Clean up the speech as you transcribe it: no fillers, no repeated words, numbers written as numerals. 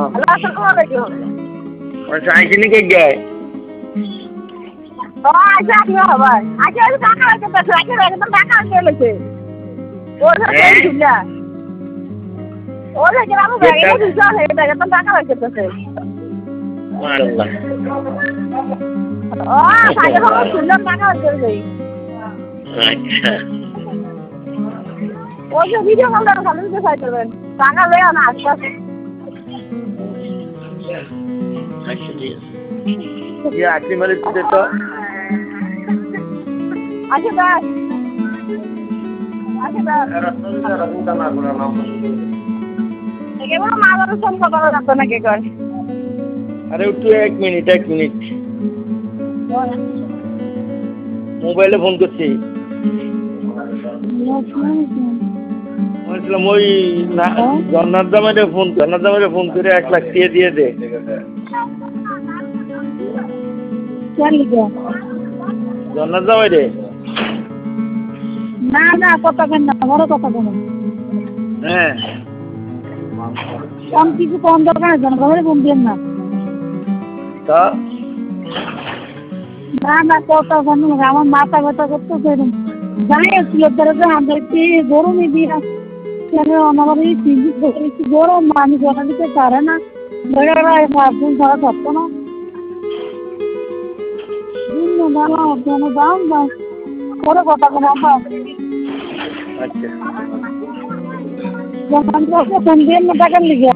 hello আসসালামু আলাইকুম আচ্ছা আইসিনি কে গায় ও আচ্ছা কি হবে আচ্ছা এই টাকা রাখতে তো আচ্ছা একদম টাকা আনতে লইছে ওর সাথে ঝুলা ওর যে আমি ব্যাগে দিছো এটা একদম টাকা রাখতে তো মাশাআল্লাহ ও সাইডে হলো ঝুলা টাকা রাখতে দেই আচ্ছা ওই যে ভিডিও কল করে খালি দিতে চাই করবেন টাকা লইয়া না আচ্ছা আচ্ছা ঠিক আছে ইয়া আকি মারি দিতে তো আচ্ছা দাও আচ্ছা দাও রাস্তা না করে নাও কেবল মাদার ফোন করা যাবে না কে কর আরে একটু এক মিনিট মোবাইলে ফোন করছি বলছিলাম ওই জন্নাথ জামাইরে ফোন করে 1 লাখ দিয়ে দে জন্নাথ জামাইরে না কথা কেন না বড় কথা কেন হ্যাঁ কম কিছু কম দরকার আছে না ঘরে ফোন দেন না তা না কথা কেন আমার মাথা ব্যথা করতেছে জানি লোকদের আমাদের কি গরমই দিয়া কেন আমার এই ফিজিক্স একটু গরম মানুষ কথা দিতে পারে না বেড়ারা ফোন ছাড়া থাকতো না দাম করে কথা কেন আচ্ছা ফোন দিয়ে টাকার লিখে